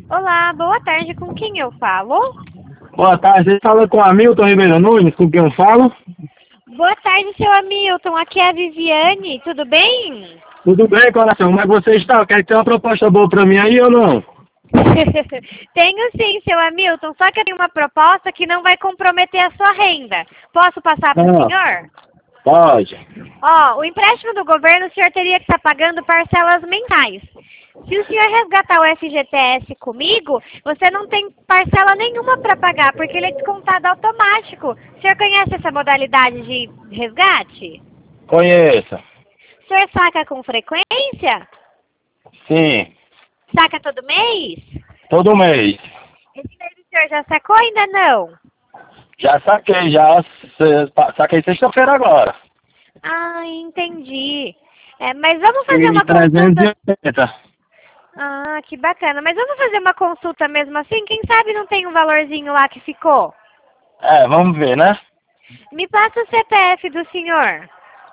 Olá, boa tarde. Com quem eu falo? Boa tarde, você fala com Hamilton Ribeiro Nunes, com quem eu falo? Boa tarde, seu Hamilton. Aqui é a Viviane. Tudo bem? Tudo bem, coração? Como é que você está? Quer ter uma proposta boa pra mim aí ou não? Tenho sim, seu Hamilton. Só que eu tenho uma proposta que não vai comprometer a sua renda. Posso passar para o Ah, senhor? pode. Ó, o empréstimo do governo o senhor teria que estar pagando parcelas mensais. Se o senhor resgatar o FGTS comigo, você não tem parcela nenhuma para pagar, porque ele é descontado automático. O senhor conhece essa modalidade de resgate? Conheça. O senhor saca com frequência? Sim, Saca todo mês? todo mês. Esse mês o senhor já sacou ou ainda não? Já saquei, saquei sexta-feira agora. Ah, entendi. É, mas vamos fazer E uma consulta. 380. Ah, que bacana. Mas vamos fazer uma consulta mesmo assim? Quem sabe não tem um valorzinho lá que ficou? Vamos ver, né? Me passa o CPF do senhor.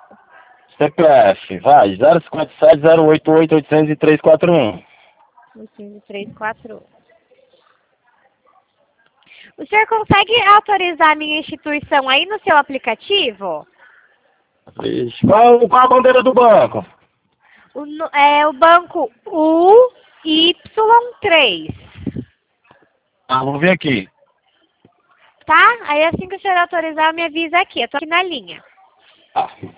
CPF, vai, 057-088-803-41. 534. O senhor consegue autorizar a minha instituição aí no seu aplicativo? Vixe, qual a bandeira do banco? O banco UY3. Vou ver aqui. Tá? Aí assim que o senhor autorizar, me avisa aqui. Eu tô aqui na linha. Ah,